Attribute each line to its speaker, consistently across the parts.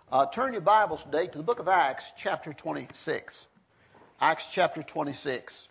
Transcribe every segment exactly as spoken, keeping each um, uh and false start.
Speaker 1: Uh, turn your Bibles today to the book of Acts, chapter twenty-six. Acts chapter twenty-six.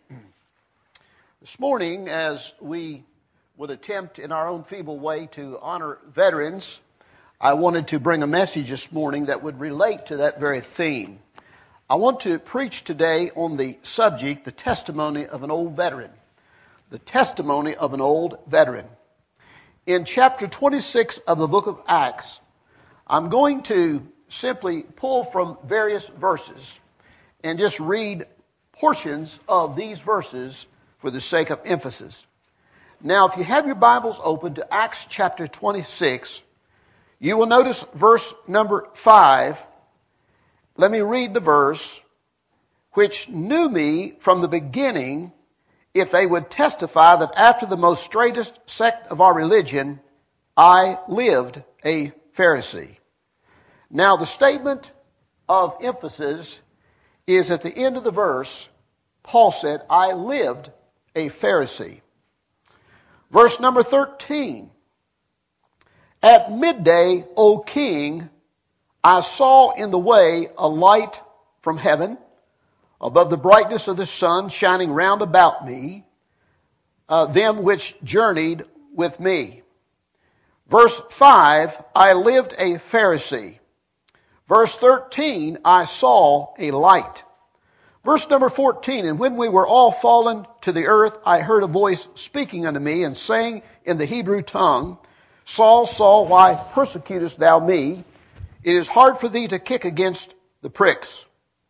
Speaker 1: This morning, as we would attempt in our own feeble way to honor veterans, I wanted to bring a message this morning that would relate to that very theme. I want to preach today on the subject, the testimony of an old veteran. The testimony of an old veteran. In chapter twenty-six of the book of Acts, I'm going to simply pull from various verses and just read portions of these verses for the sake of emphasis. Now, if you have your Bibles open to Acts chapter twenty-six, you will notice verse number five. Let me read the verse. Which knew me from the beginning, if they would testify that after the most straightest sect of our religion, I lived a Pharisee. Now, the statement of emphasis is at the end of the verse. Paul said, I lived a Pharisee. Verse number thirteen. At midday, O king, I saw in the way a light from heaven, above the brightness of the sun shining round about me, uh, them which journeyed with me. Verse five, I lived a Pharisee. Verse thirteen, I saw a light. Verse number fourteen, and when we were all fallen to the earth, I heard a voice speaking unto me and saying in the Hebrew tongue, Saul, Saul, why persecutest thou me? It is hard for thee to kick against the pricks.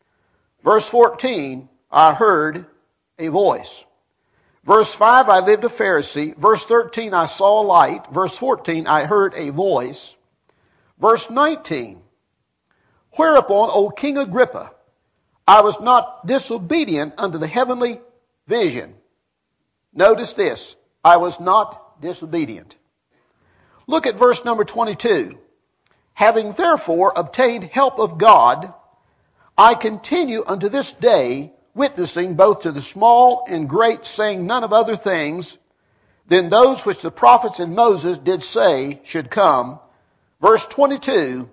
Speaker 1: Verse fourteen, I heard a voice. Verse five, I lived a Pharisee. Verse thirteen, I saw a light. Verse fourteen, I heard a voice. Verse nineteen, whereupon, O King Agrippa, I was not disobedient unto the heavenly vision. Notice this, I was not disobedient. Look at verse number twenty-two. Having therefore obtained help of God, I continue unto this day, witnessing both to the small and great, saying none of other things than those which the prophets and Moses did say should come. Verse twenty-two,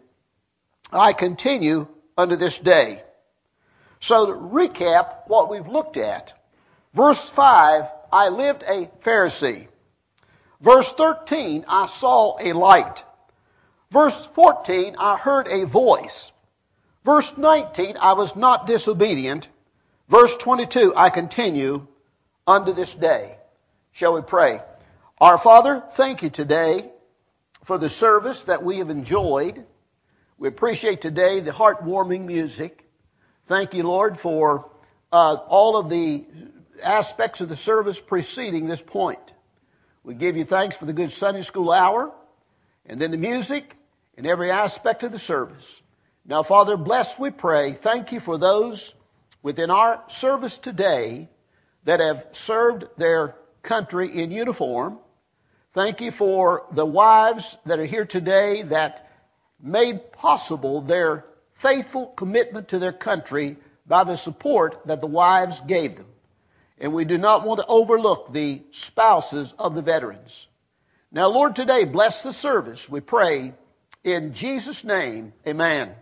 Speaker 1: I continue unto this day. So to recap what we've looked at, verse five, I lived a Pharisee. Verse thirteen, I saw a light. Verse fourteen, I heard a voice. Verse nineteen, I was not disobedient. Verse twenty-two, I continue unto this day. Shall we pray? Our Father, thank you today for the service that we have enjoyed. We appreciate today the heartwarming music. Thank you, Lord, for uh, all of the aspects of the service preceding this point. We give you thanks for the good Sunday school hour, and then the music, and every aspect of the service. Now, Father, bless, we pray. Thank you for those within our service today that have served their country in uniform. Thank you for the wives that are here today that made possible their faithful commitment to their country by the support that the wives gave them. And we do not want to overlook the spouses of the veterans. Now, Lord, today, bless the service, we pray, in Jesus' name, amen.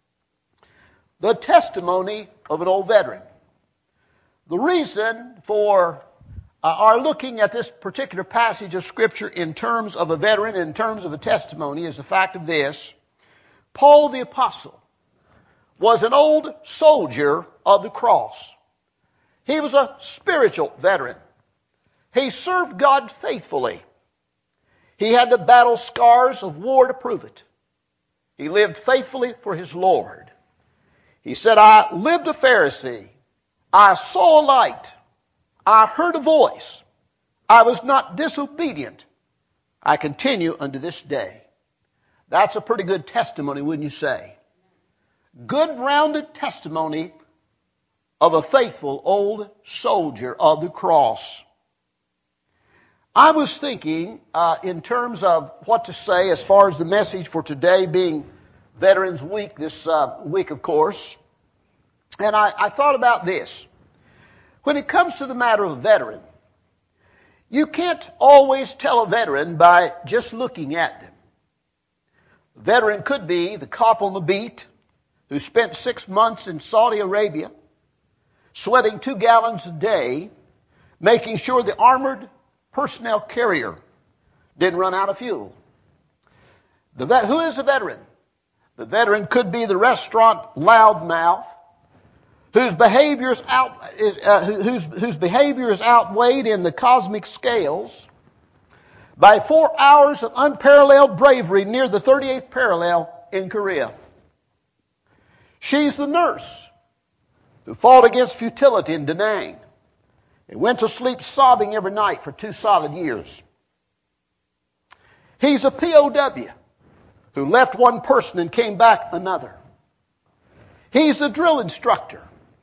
Speaker 1: The testimony of an old veteran. The reason for uh, our looking at this particular passage of Scripture in terms of a veteran, in terms of a testimony, is the fact of this. Paul the Apostle was an old soldier of the cross. He was a spiritual veteran. He served God faithfully. He had the battle scars of war to prove it. He lived faithfully for his Lord. He said, I lived a Pharisee. I saw a light. I heard a voice. I was not disobedient. I continue unto this day. That's a pretty good testimony, wouldn't you say? Good rounded testimony of a faithful old soldier of the cross. I was thinking uh, in terms of what to say as far as the message for today being Veterans Week, this uh, week, of course. And I, I thought about this. When it comes to the matter of a veteran, you can't always tell a veteran by just looking at them. A veteran could be the cop on the beat who spent six months in Saudi Arabia, sweating two gallons a day, making sure the armored personnel carrier didn't run out of fuel. The vet, who is a veteran? The veteran could be the restaurant loudmouth whose behavior is out, is, uh, whose, whose behavior is outweighed in the cosmic scales by four hours of unparalleled bravery near the thirty-eighth parallel in Korea. She's the nurse who fought against futility in Da Nang and went to sleep sobbing every night for two solid years. He's a P O W who left one person and came back another. He's the drill instructor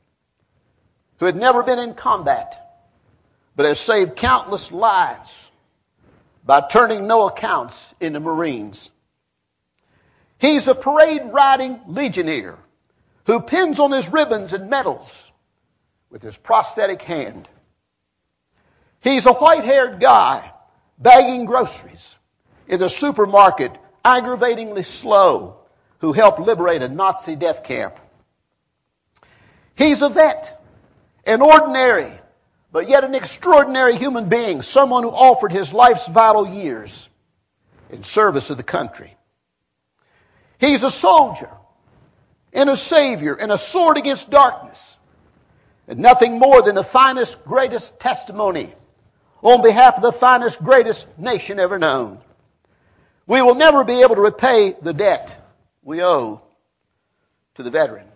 Speaker 1: who had never been in combat, but has saved countless lives by turning no accounts into Marines. He's a parade-riding legionnaire who pins on his ribbons and medals with his prosthetic hand. He's a white-haired guy bagging groceries in the supermarket, aggravatingly slow, who helped liberate a Nazi death camp. He's a vet, an ordinary, but yet an extraordinary human being, someone who offered his life's vital years in service of the country. He's a soldier and a savior and a sword against darkness, and nothing more than the finest, greatest testimony on behalf of the finest, greatest nation ever known. We will never be able to repay the debt we owe to the veteran.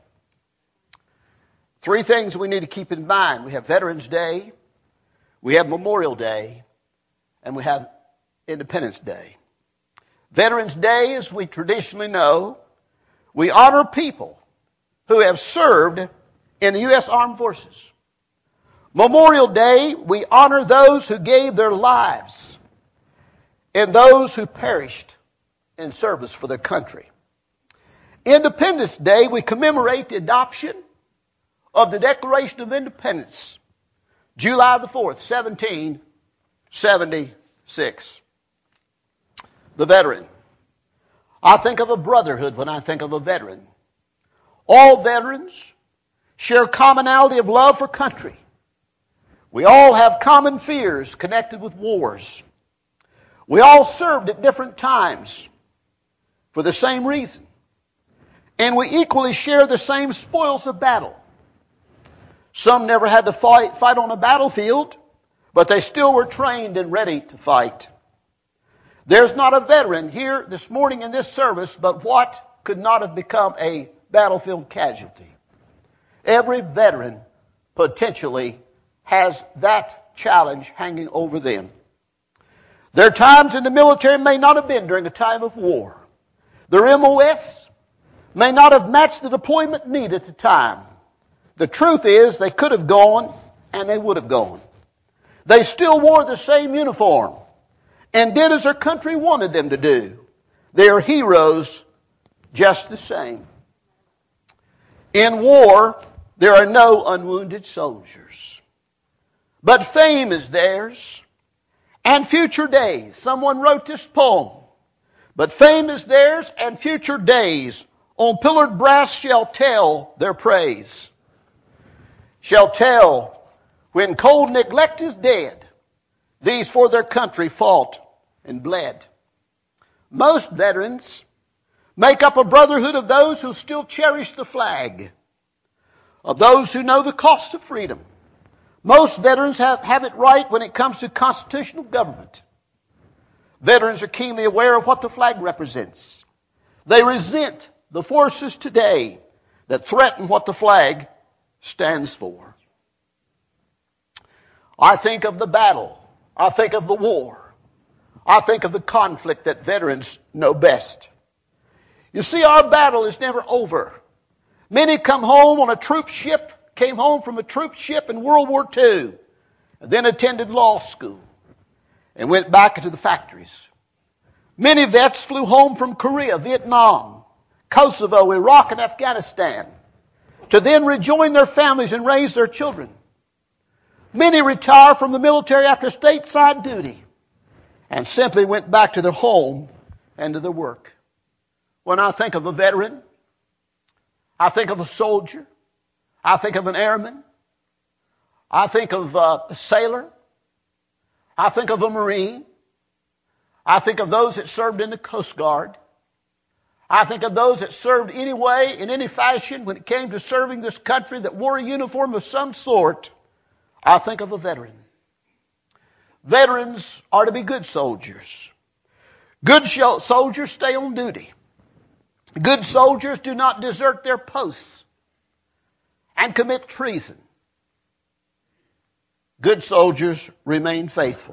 Speaker 1: Three things we need to keep in mind. We have Veterans Day, we have Memorial Day, and we have Independence Day. Veterans Day, as we traditionally know, we honor people who have served in the U S Armed Forces. Memorial Day, we honor those who gave their lives and those who perished in service for their country. Independence Day, we commemorate the adoption of the Declaration of Independence, July the fourth, seventeen seventy-six. The veteran. I think of a brotherhood when I think of a veteran. All veterans share commonality of love for country. We all have common fears connected with wars. We all served at different times for the same reason. And we equally share the same spoils of battle. Some never had to fight, fight on a battlefield, but they still were trained and ready to fight. There's not a veteran here this morning in this service, but what could not have become a battlefield casualty? Every veteran potentially has that challenge hanging over them. Their times in the military may not have been during a time of war. Their M O S may not have matched the deployment need at the time. The truth is they could have gone and they would have gone. They still wore the same uniform and did as their country wanted them to do. They are heroes just the same. In war, there are no unwounded soldiers. But fame is theirs and future days. Someone wrote this poem. But fame is theirs and future days on pillared brass shall tell their praise. Shall tell when cold neglect is dead, these for their country fought and bled. Most veterans make up a brotherhood of those who still cherish the flag, of those who know the cost of freedom. Most veterans have, have it right when it comes to constitutional government. Veterans are keenly aware of what the flag represents. They resent the forces today that threaten what the flag stands for. I think of the battle. I think of the war. I think of the conflict that veterans know best. You see, our battle is never over. Many come home on a troop ship, came home from a troop ship in World War Two, and then attended law school and went back into the factories. Many vets flew home from Korea, Vietnam, Kosovo, Iraq, and Afghanistan to then rejoin their families and raise their children. Many retire from the military after stateside duty and simply went back to their home and to their work. When I think of a veteran, I think of a soldier. I think of an airman. I think of uh, a sailor. I think of a Marine. I think of those that served in the Coast Guard. I think of those that served any way, in any fashion, when it came to serving this country, that wore a uniform of some sort. I think of a veteran. Veterans are to be good soldiers. Good soldiers stay on duty. Good soldiers do not desert their posts and commit treason. Good soldiers remain faithful.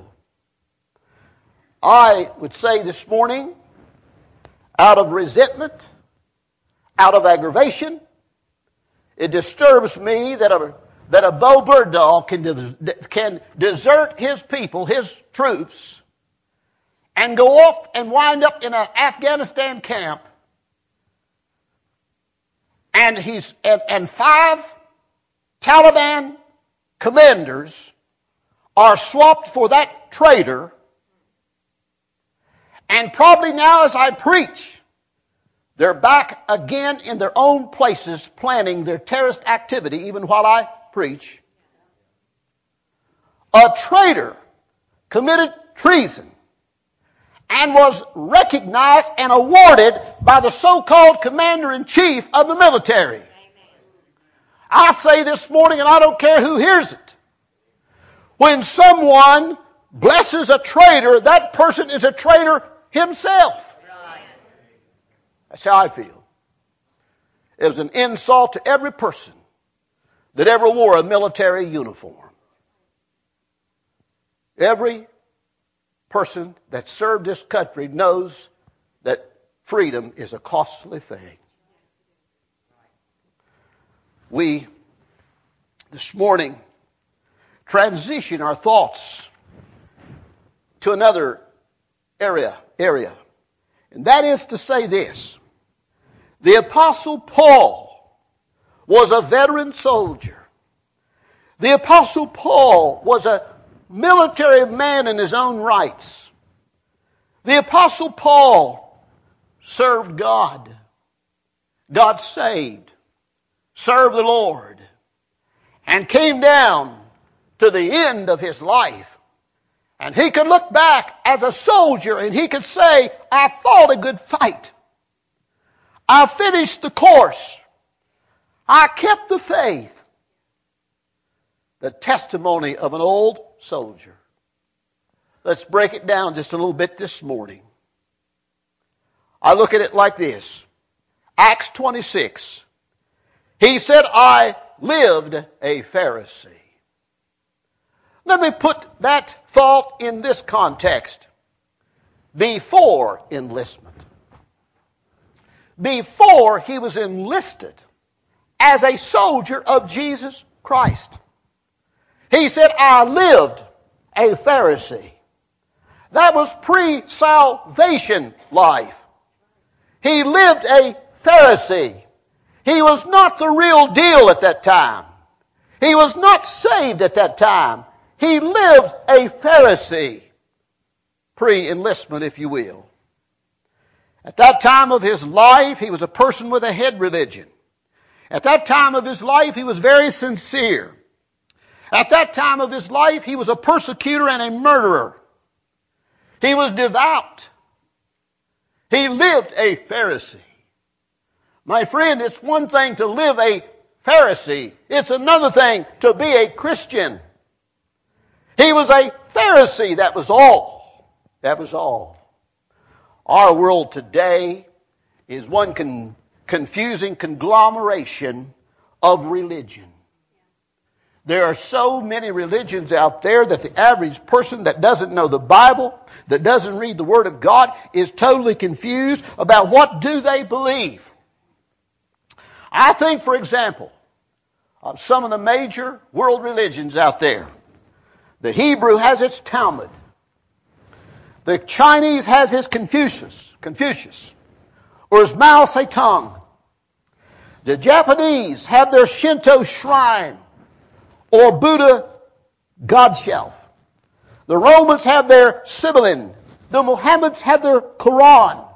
Speaker 1: I would say this morning, out of resentment, out of aggravation, it disturbs me that a, that a Bo Bergdahl can, de- can desert his people, his troops, and go off and wind up in an Afghanistan camp, and he's and, and five Taliban commanders are swapped for that traitor. And probably now as I preach, they're back again in their own places planning their terrorist activity even while I preach. A traitor committed treason and was recognized and awarded by the so-called commander-in-chief of the military. I say this morning, and I don't care who hears it, when someone blesses a traitor, that person is a traitor himself. That's how I feel. It was an insult to every person that ever wore a military uniform. Every person that served this country knows that freedom is a costly thing. We, this morning, transition our thoughts to another area, area. And that is to say this. The Apostle Paul was a veteran soldier. The Apostle Paul was a military man in his own rights. The Apostle Paul served God. God saved, served the Lord, and came down to the end of his life. And he could look back as a soldier and he could say, I fought a good fight. I finished the course. I kept the faith. The testimony of an old soldier. Let's break it down just a little bit this morning. I look at it like this. Acts twenty-six. He said, I lived a Pharisee. Let me put that thought in this context. Before enlistment. Before he was enlisted as a soldier of Jesus Christ. He said, I lived a Pharisee. That was pre-salvation life. He lived a Pharisee. He was not the real deal at that time. He was not saved at that time. He lived a Pharisee. Pre-enlistment, if you will. At that time of his life, he was a person with a head religion. At that time of his life, he was very sincere. At that time of his life, he was a persecutor and a murderer. He was devout. He lived a Pharisee. My friend, it's one thing to live a Pharisee. It's another thing to be a Christian. He was a Pharisee, that was all. That was all. Our world today is one con- confusing conglomeration of religion. There are so many religions out there that the average person that doesn't know the Bible, that doesn't read the Word of God, is totally confused about what do they believe. I think, for example, of some of the major world religions out there. The Hebrew has its Talmud. The Chinese has his Confucius, Confucius, or his Mao Zedong. The Japanese have their Shinto shrine, or Buddha God shelf. The Romans have their Sibylline. The Mohammedans have their Quran.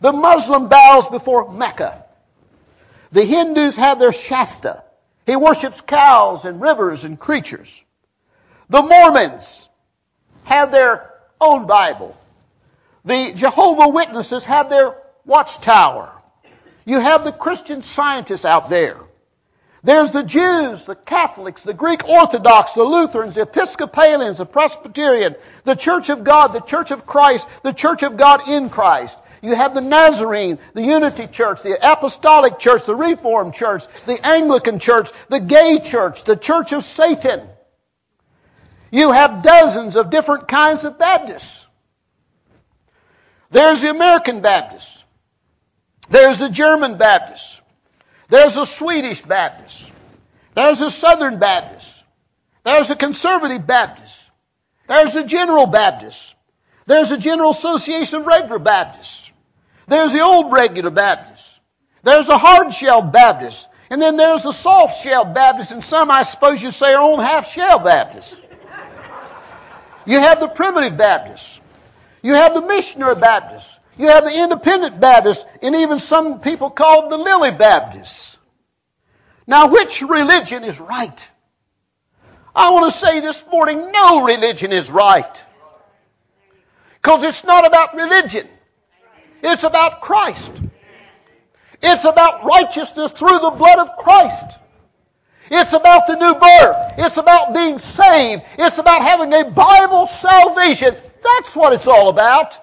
Speaker 1: The Muslim bows before Mecca. The Hindus have their Shasta. He worships cows and rivers and creatures. The Mormons have their own Bible. The Jehovah's Witnesses have their Watchtower. You have the Christian Scientists out there. There's the Jews, the Catholics, the Greek Orthodox, the Lutherans, the Episcopalians, the Presbyterian, the Church of God, the Church of Christ, the Church of God in Christ. You have the Nazarene, the Unity Church, the Apostolic Church, the Reformed Church, the Anglican Church, the Gay Church, the Church of Satan. You have dozens of different kinds of Baptists. There's the American Baptists. There's the German Baptists. There's the Swedish Baptists. There's the Southern Baptists. There's the Conservative Baptists. There's the General Baptists. There's the General Association of Regular Baptists. There's the Old Regular Baptists. There's the Hard-Shell Baptists. And then there's the Soft-Shell Baptists, and some, I suppose you say, are on half-shell Baptists. You have the Primitive Baptists. You have the Missionary Baptists. You have the Independent Baptists, and even some people called the Lily Baptists. Now, which religion is right? I want to say this morning, no religion is right. Because it's not about religion. It's about Christ. It's about righteousness through the blood of Christ. It's about the new birth. It's about being saved. It's about having a Bible salvation. That's what it's all about.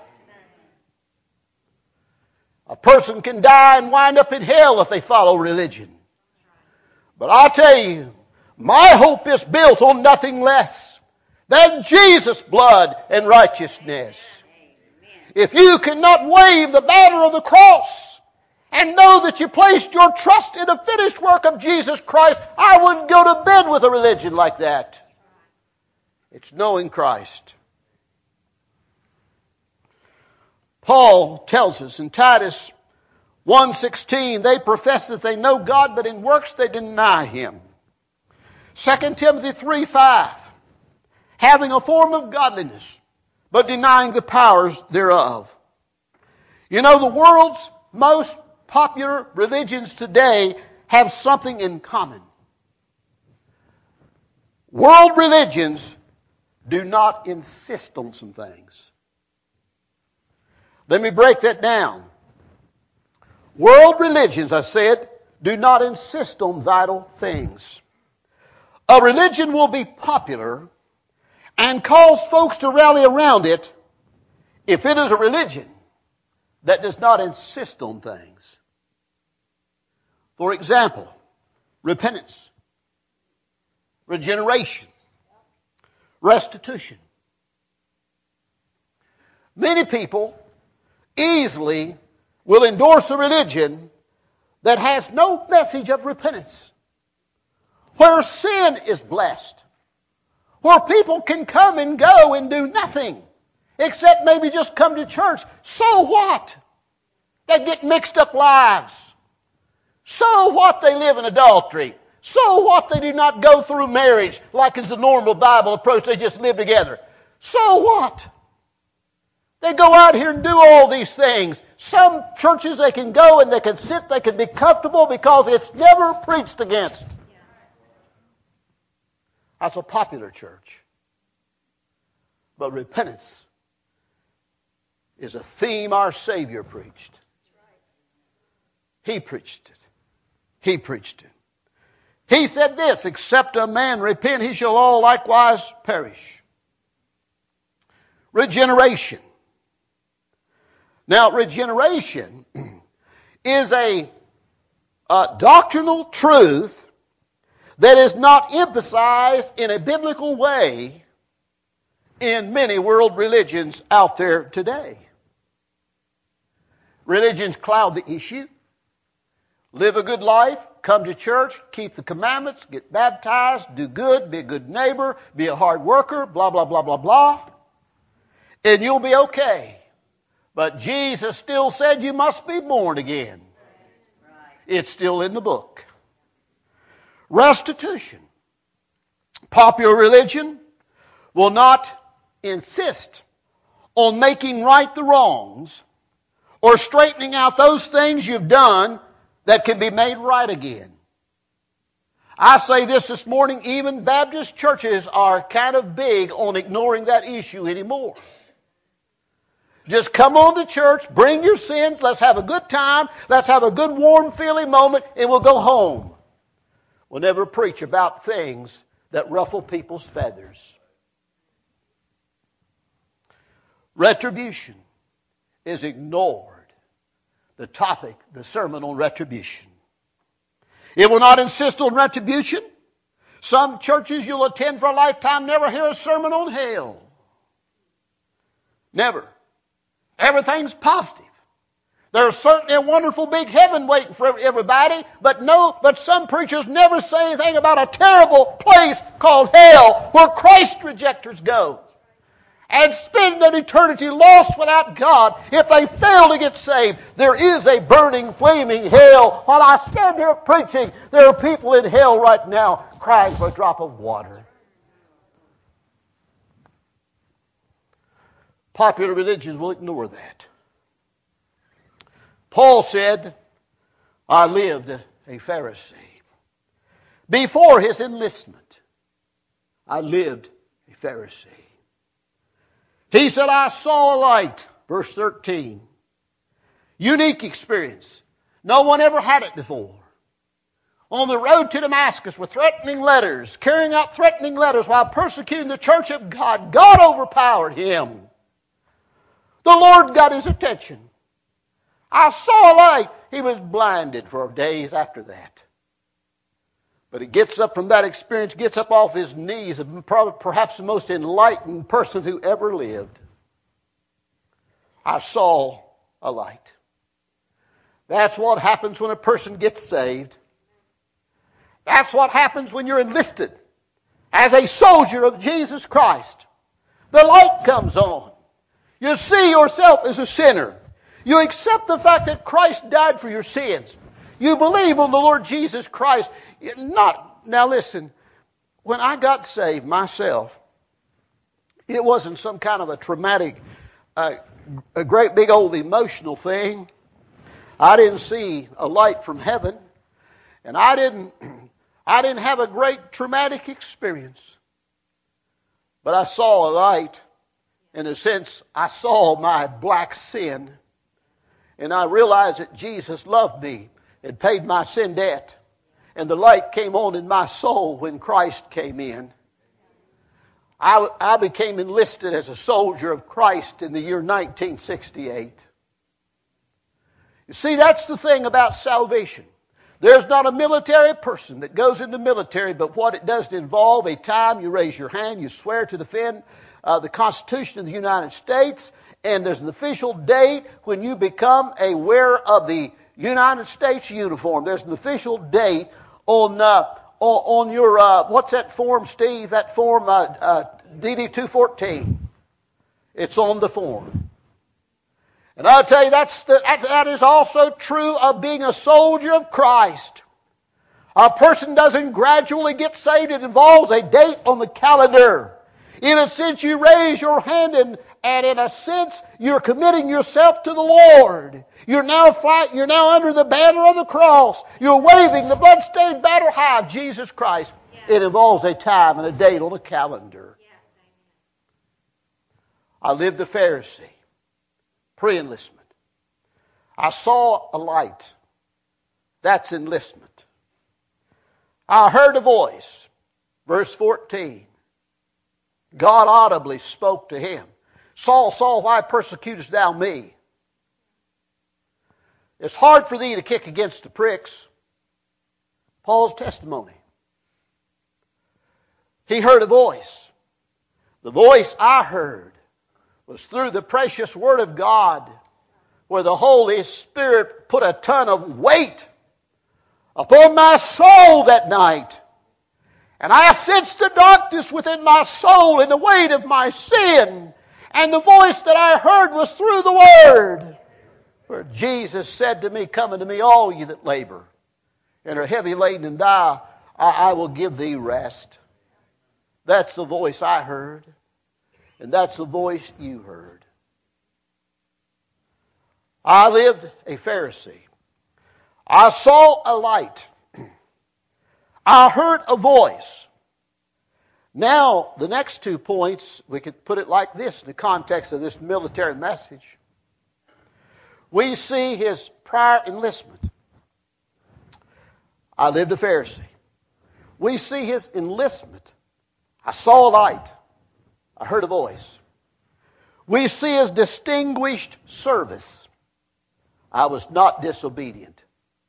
Speaker 1: A person can die and wind up in hell if they follow religion. But I'll tell you, my hope is built on nothing less than Jesus' blood and righteousness. If you cannot wave the banner of the cross and know that you placed your trust in the finished work of Jesus Christ, I wouldn't go to bed with a religion like that. It's knowing Christ. Paul tells us in Titus one sixteen, they profess that they know God, but in works they deny Him. Second Timothy three five, having a form of godliness, but denying the powers thereof. You know, the world's most popular religions today have something in common. World religions do not insist on some things. Let me break that down. World religions, I said, do not insist on vital things. A religion will be popular and cause folks to rally around it if it is a religion that does not insist on things. For example, repentance, regeneration, restitution. Many people easily will endorse a religion that has no message of repentance, where sin is blessed, where people can come and go and do nothing except maybe just come to church. So what? They get mixed up lives. So what? They live in adultery. So what? They do not go through marriage like is the normal Bible approach. They just live together. So what? They go out here and do all these things. Some churches they can go and they can sit, they can be comfortable because it's never preached against. That's a popular church. But repentance is a theme our Savior preached. He preached it. He preached it. He said this, except a man repent, he shall all likewise perish. Regeneration. Now, regeneration is a, a doctrinal truth that is not emphasized in a biblical way in many world religions out there today. Religions cloud the issue. Live a good life, come to church, keep the commandments, get baptized, do good, be a good neighbor, be a hard worker, blah, blah, blah, blah, blah. And you'll be okay. But Jesus still said you must be born again. It's still in the book. Restitution. Popular religion will not insist on making right the wrongs or straightening out those things you've done that can be made right again. I say this this morning, even Baptist churches are kind of big on ignoring that issue anymore. Just come on to church, bring your sins, let's have a good time, let's have a good warm feeling moment, and we'll go home. We'll never preach about things that ruffle people's feathers. Retribution is ignored. The topic, the sermon on retribution. It will not insist on retribution. Some churches you'll attend for a lifetime never hear a sermon on hell. Never. Everything's positive. There's certainly a wonderful big heaven waiting for everybody, but no, but some preachers never say anything about a terrible place called hell where Christ rejectors go and spend an eternity lost without God if they fail to get saved. There is a burning, flaming hell. While I stand here preaching, there are people in hell right now crying for a drop of water. Popular religions will ignore that. Paul said, I lived a Pharisee. Before his enlistment, I lived a Pharisee. He said, I saw a light, verse thirteen. Unique experience. No one ever had it before. On the road to Damascus with threatening letters, carrying out threatening letters while persecuting the church of God, God overpowered him. The Lord got his attention. I saw a light. He was blinded for days after that. But he gets up from that experience, gets up off his knees, and perhaps the most enlightened person who ever lived. I saw a light. That's what happens when a person gets saved. That's what happens when you're enlisted as a soldier of Jesus Christ. The light comes on. You see yourself as a sinner. You accept the fact that Christ died for your sins. You believe on the Lord Jesus Christ. Not, now listen, when I got saved myself, it wasn't some kind of a traumatic, uh, a great big old emotional thing. I didn't see a light from heaven, and I didn't, I didn't have a great traumatic experience. But I saw a light. In a sense, I saw my black sin, and I realized that Jesus loved me and paid my sin debt. And the light came on in my soul when Christ came in. I, I became enlisted as a soldier of Christ in the year nineteen sixty-eight. You see, that's the thing about salvation. There's not a military person that goes in the military, but what it does involve a time you raise your hand, you swear to defend uh, the Constitution of the United States, and there's an official date when you become a wearer of the United States uniform. There's an official date on uh, on, on your uh, what's that form, Steve? That form, uh, uh, D D two fourteen. It's on the form. And I'll tell you, that's the, that is also true of being a soldier of Christ. A person doesn't gradually get saved. It involves a date on the calendar. In a sense, you raise your hand, and, and in a sense, you're committing yourself to the Lord. You're now fight, You're now under the banner of the cross. You're waving the bloodstained banner high of Jesus Christ. Yeah. It involves a time and a date on a calendar. Yeah. I lived a Pharisee. Pre-enlistment. I saw a light. That's enlistment. I heard a voice. Verse fourteen. God audibly spoke to him. Saul, Saul, why persecutest thou me? It's hard for thee to kick against the pricks. Paul's testimony. He heard a voice. The voice I heard was through the precious Word of God, where the Holy Spirit put a ton of weight upon my soul that night. And I sensed the darkness within my soul and the weight of my sin. And the voice that I heard was through the Word, where Jesus said to me, come unto me, all you that labor and are heavy laden, and I, I will give thee rest. That's the voice I heard. And that's the voice you heard. I lived a Pharisee. I saw a light. I heard a voice. Now, the next two points, we could put it like this in the context of this military message. We see his prior enlistment. I lived a Pharisee. We see his enlistment. I saw a light. I heard a voice. We see his distinguished service. I was not disobedient.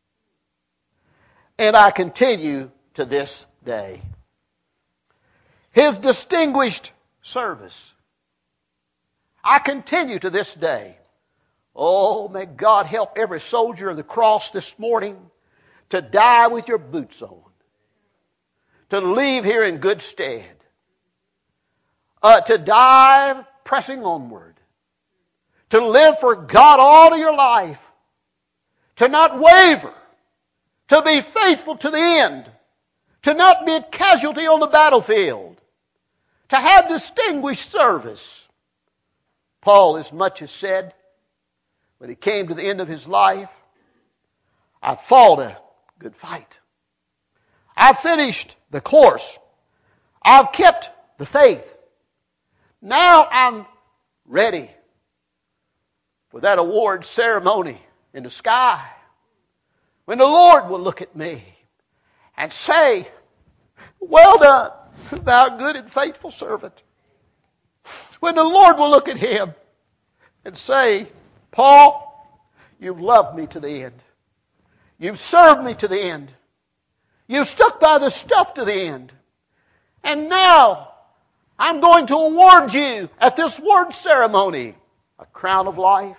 Speaker 1: And I continue to this day. His distinguished service. I continue to this day. Oh, may God help every soldier of the cross this morning to die with your boots on. To leave here in good stead. Uh, to die pressing onward. To live for God all of your life. To not waver. To be faithful to the end. To not be a casualty on the battlefield. To have distinguished service. Paul as much as said, when he came to the end of his life, I fought a good fight. I finished the course. I've kept the faith. Now I'm ready for that award ceremony in the sky. When the Lord will look at me and say, well done, thou good and faithful servant. When the Lord will look at him and say, Paul, you've loved me to the end. You've served me to the end. You've stuck by the stuff to the end. And now I'm going to award you at this award ceremony a crown of life.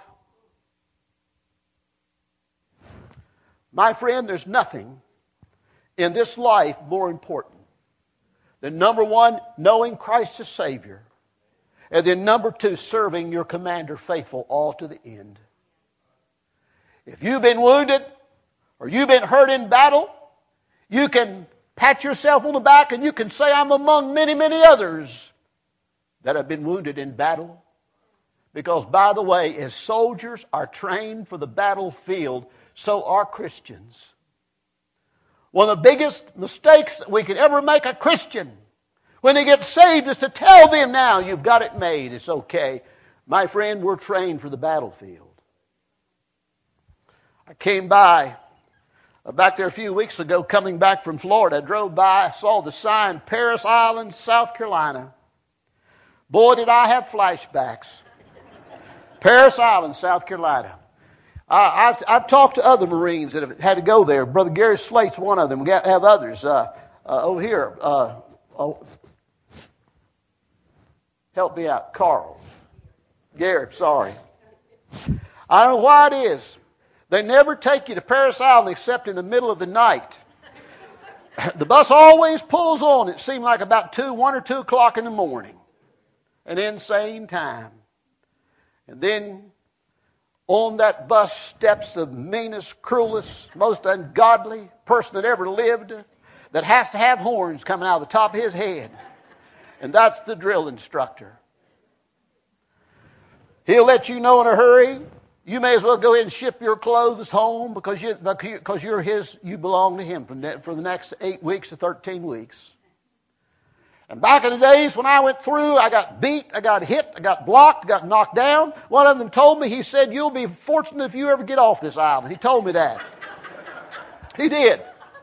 Speaker 1: My friend, there's nothing in this life more important than, number one, knowing Christ as Savior, and then number two, serving your commander faithful all to the end. If you've been wounded or you've been hurt in battle, you can pat yourself on the back and you can say, I'm among many, many others that have been wounded in battle. Because, by the way, as soldiers are trained for the battlefield, so are Christians. One of the biggest mistakes that we could ever make a Christian when they get saved is to tell them now, you've got it made, it's okay. My friend, we're trained for the battlefield. I came by, uh, back there a few weeks ago, coming back from Florida. I drove by, saw the sign, Parris Island, South Carolina. Boy, did I have flashbacks. Parris Island, South Carolina. I, I've, I've talked to other Marines that have had to go there. Brother Gary Slate's one of them. We have others uh, uh, over here. Uh, oh, help me out. Carl. Gary, sorry. I don't know why it is. They never take you to Parris Island except in the middle of the night. The bus always pulls on. It seemed like about two, one or two o'clock in the morning. An insane time. And then on that bus steps the meanest, cruelest, most ungodly person that ever lived, that has to have horns coming out of the top of his head. And that's the drill instructor. He'll let you know in a hurry. You may as well go ahead and ship your clothes home because you because you're his. You belong to him for the next eight weeks to thirteen weeks. And back in the days when I went through, I got beat, I got hit, I got blocked, got knocked down. One of them told me, he said, you'll be fortunate if you ever get off this island. He told me that. He did.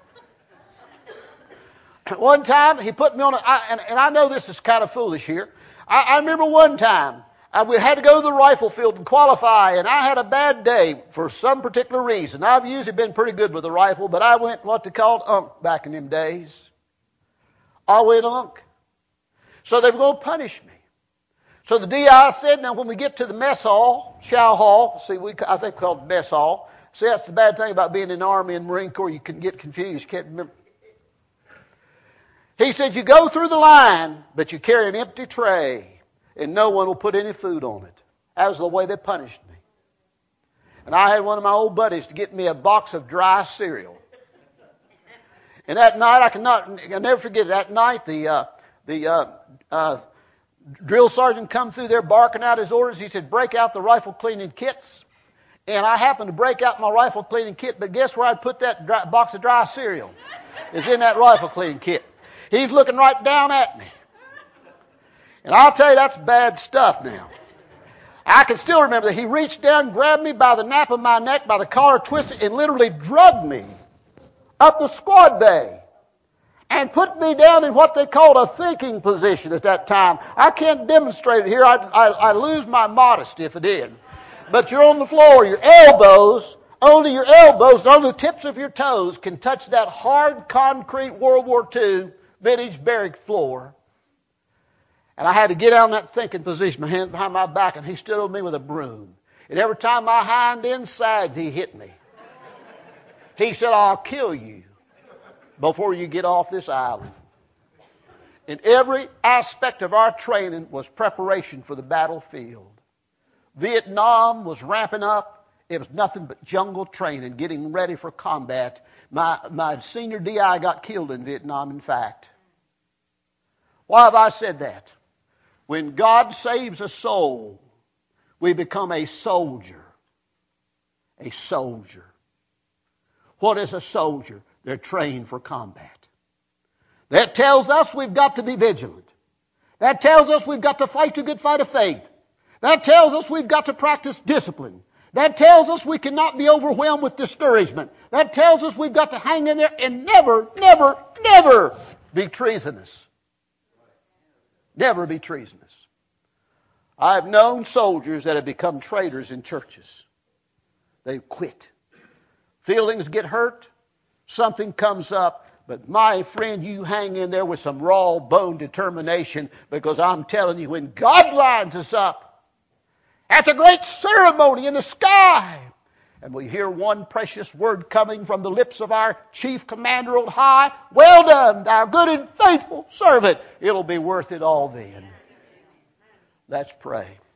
Speaker 1: One time, he put me on a, I, and, and I know this is kind of foolish here. I, I remember one time, I, we had to go to the rifle field and qualify, and I had a bad day for some particular reason. I've usually been pretty good with the rifle, but I went what they called unk back in them days. I went unk. So they were going to punish me. So the D I said, now when we get to the mess hall, chow hall, see, we I think we called it mess hall. See, that's the bad thing about being in the Army and Marine Corps. You can get confused. You can't remember. He said, you go through the line, but you carry an empty tray, and no one will put any food on it. That was the way they punished me. And I had one of my old buddies to get me a box of dry cereal. And that night, I cannot, I'll never forget it. That night, the uh, the uh, uh, drill sergeant come through there barking out his orders. He said, break out the rifle cleaning kits. and I happened to break out my rifle cleaning kit, but guess where I'd put that dry, box of dry cereal? It's in that rifle cleaning kit. He's looking right down at me. And I'll tell you, that's bad stuff now. I can still remember that he reached down, grabbed me by the nape of my neck, by the collar, twisted, and literally drugged me up the squad bay and put me down in what they called a thinking position at that time. I can't demonstrate it here. I, I, I lose my modesty if I did. But you're on the floor. Your elbows, only your elbows, only the tips of your toes can touch that hard concrete World War Two vintage barrack floor. And I had to get out in that thinking position, my hands behind my back, and he stood over me with a broom. And every time my hind end sagged, he hit me. He said, I'll kill you before you get off this island. And every aspect of our training was preparation for the battlefield. Vietnam was ramping up. It was nothing but jungle training, getting ready for combat. My, my senior D I got killed in Vietnam, in fact. Why have I said that? When God saves a soul, we become a soldier. A soldier. What is a soldier? They're trained for combat. That tells us we've got to be vigilant. That tells us we've got to fight the good fight of faith. That tells us we've got to practice discipline. That tells us we cannot be overwhelmed with discouragement. That tells us we've got to hang in there and never, never, never be treasonous. Never be treasonous. I've known soldiers that have become traitors in churches. They've quit. Feelings get hurt. Something comes up. But my friend, you hang in there with some raw bone determination, because I'm telling you, when God lines us up at the great ceremony in the sky, and we hear one precious word coming from the lips of our chief commander on high, well done, thou good and faithful servant. It'll be worth it all then. Let's pray.